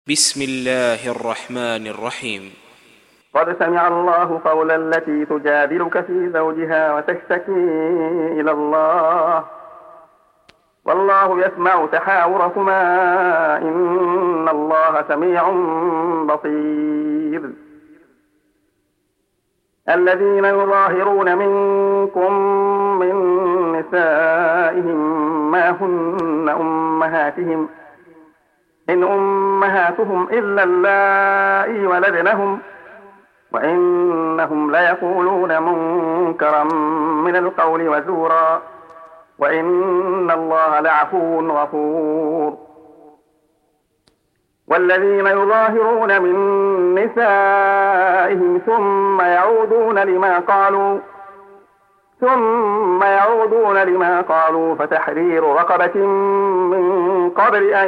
بسم الله الرحمن الرحيم. قد سمع الله قول التي تجادلك في زوجها وتشتكي إلى الله والله يسمع تحاوركما إن الله سميع بصير. الذين يظاهرون منكم من نسائهم ما هن أمهاتهم إن أمهاتهم إلا اللائي ولدنهم وإنهم ليقولون منكرا من القول وزورا وإن الله لعفو غفور. والذين يظاهرون من نسائهم ثم يعودون لما قالوا فتحرير رقبة من قبل أن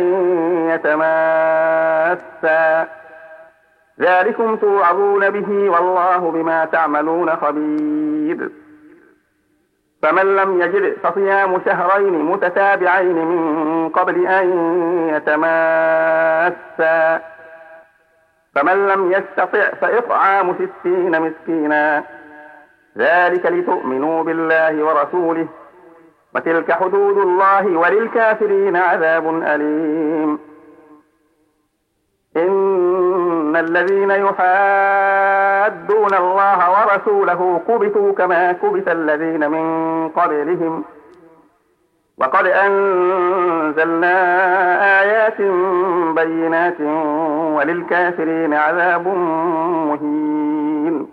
يتماسا ذلكم توعظون به والله بما تعملون خبير. فمن لم يجد فصيام شهرين متتابعين من قبل أن يتماسا فمن لم يستطع فإطعام 60 مسكينا ذلك لتؤمنوا بالله ورسوله وتلك حدود الله وللكافرين عذاب أليم. إن الذين يحادون الله ورسوله كبتوا كما كبت الذين من قبلهم وقد أنزلنا آيات بينات وللكافرين عذاب مهين.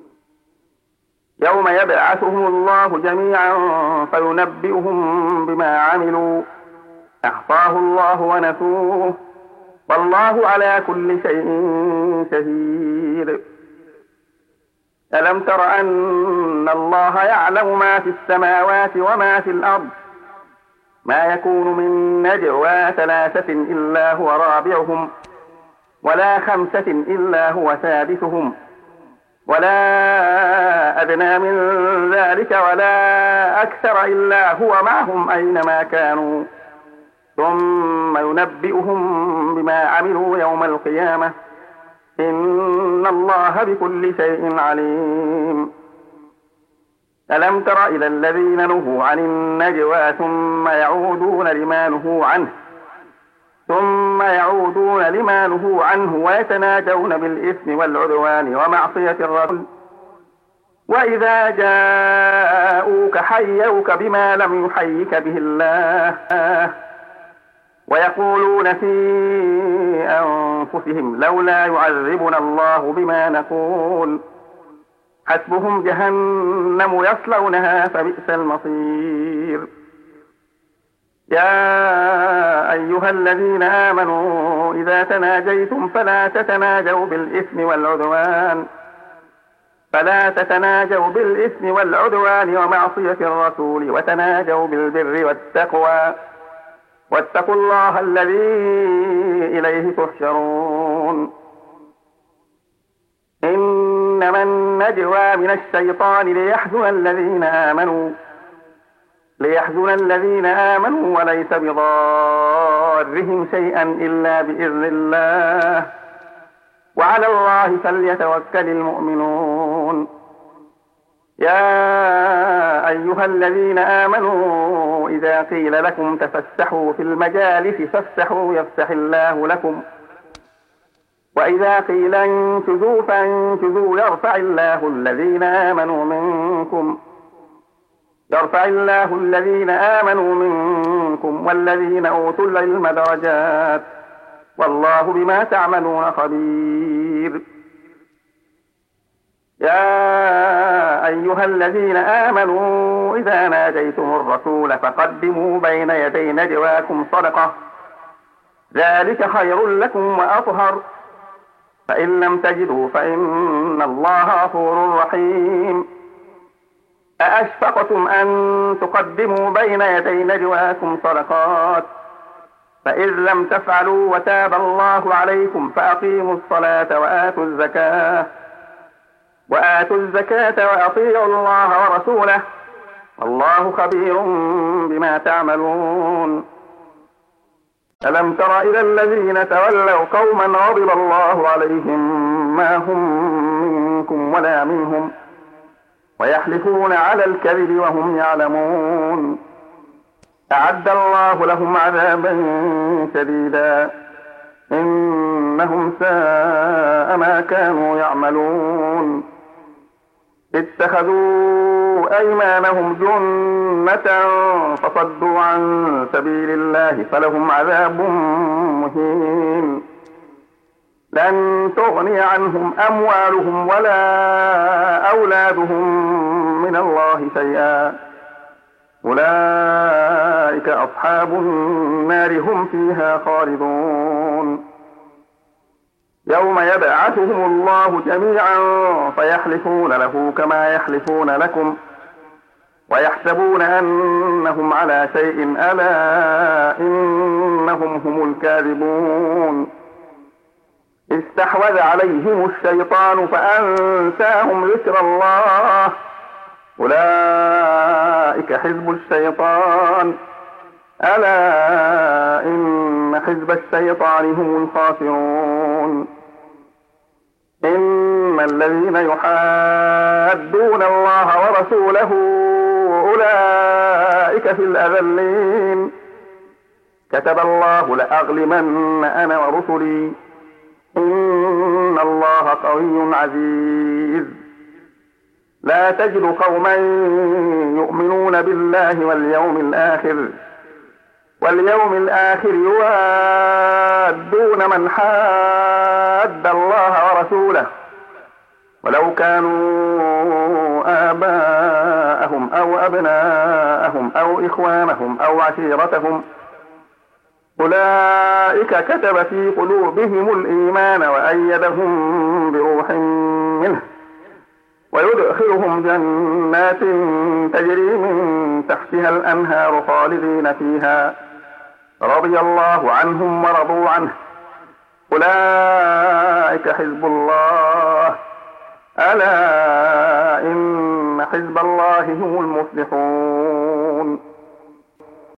يوم يبعثهم الله جميعا فينبئهم بما عملوا أحصاه الله ونسوه والله على كل شيء شهيد. ألم تر أن الله يعلم ما في السماوات وما في الأرض ما يكون من نجوى 3 إلا هو رابعهم ولا 5 إلا هو سادسهم ولا أدنى من ذلك ولا أكثر إلا هو معهم أينما كانوا ثم ينبئهم بما عملوا يوم القيامة إن الله بكل شيء عليم. ألم تر إلى الذين نهوا عن النجوى ثم يعودون لما نهوا عنه ويتناجون بالإثم والعدوان ومعصية الرسول وإذا جاءوك حيوك بما لم يحيك به الله ويقولون في أنفسهم لولا يعذبنا الله بما نقول حسبهم جهنم يصلونها فبئس المصير. يا أيها الذين آمنوا إذا تناجيتم فلا تتناجوا بالإثم والعدوان ومعصية الرسول وتناجوا بالبر والتقوى واتقوا الله الذي إليه تحشرون. إنما النجوى من الشيطان ليحزن الذين آمنوا وليس بضارهم شيئا إلا بإذن الله وعلى الله فليتوكل المؤمنون. يا أيها الذين آمنوا إذا قيل لكم تفسحوا في المجالس فافسحوا يفسح الله لكم وإذا قيل انشزوا فانشزوا يرفع الله الذين آمنوا منكم والذين أوتوا العلم درجات والله بما تعملون خبير. يا أيها الذين آمنوا إذا ناجيتم الرسول فقدموا بين يدي نجواكم صدقة ذلك خير لكم وأطهر فإن لم تجدوا فإن الله غفور رحيم. أأشفقتم أن تقدموا بين يدي نجواكم صدقات فإذ لم تفعلوا وتاب الله عليكم فأقيموا الصلاة وآتوا الزكاة وأطيعوا الله ورسوله والله خبير بما تعملون. ألم تر إلى الذين تولوا قوما غضب الله عليهم ما هم منكم ولا منهم ويحلفون على الكذب وهم يعلمون أعد الله لهم عذابا شديدا إنهم ساء ما كانوا يعملون اتخذوا أيمانهم جنة فصدوا عن سبيل الله فلهم عذاب مهين لن تغني عنهم أموالهم ولا أولادهم من الله شيئا أولئك أصحاب النار هم فيها خالدون يوم يبعثهم الله جميعا فيحلفون له كما يحلفون لكم ويحسبون أنهم على شيء ألا إنهم هم الكاذبون استحوذ عليهم الشيطان فأنساهم ذكر الله أولئك حزب الشيطان ألا إن حزب الشيطان هم الخاسرون إن الذين يحادون الله ورسوله أولئك في الأذلين كتب الله لأغلبن أنا ورسلي إن الله قوي عزيز لا تجد قوما يؤمنون بالله واليوم الآخر يوادون من حاد الله ورسوله ولو كانوا آباءهم أو أبناءهم أو إخوانهم أو عشيرتهم أولئك كتب في قلوبهم الإيمان وأيدهم بروح منه ويدخلهم جنات تجري من تحتها الأنهار خالدين فيها رضي الله عنهم ورضوا عنه أولئك حزب الله ألا إن حزب الله هم المفلحون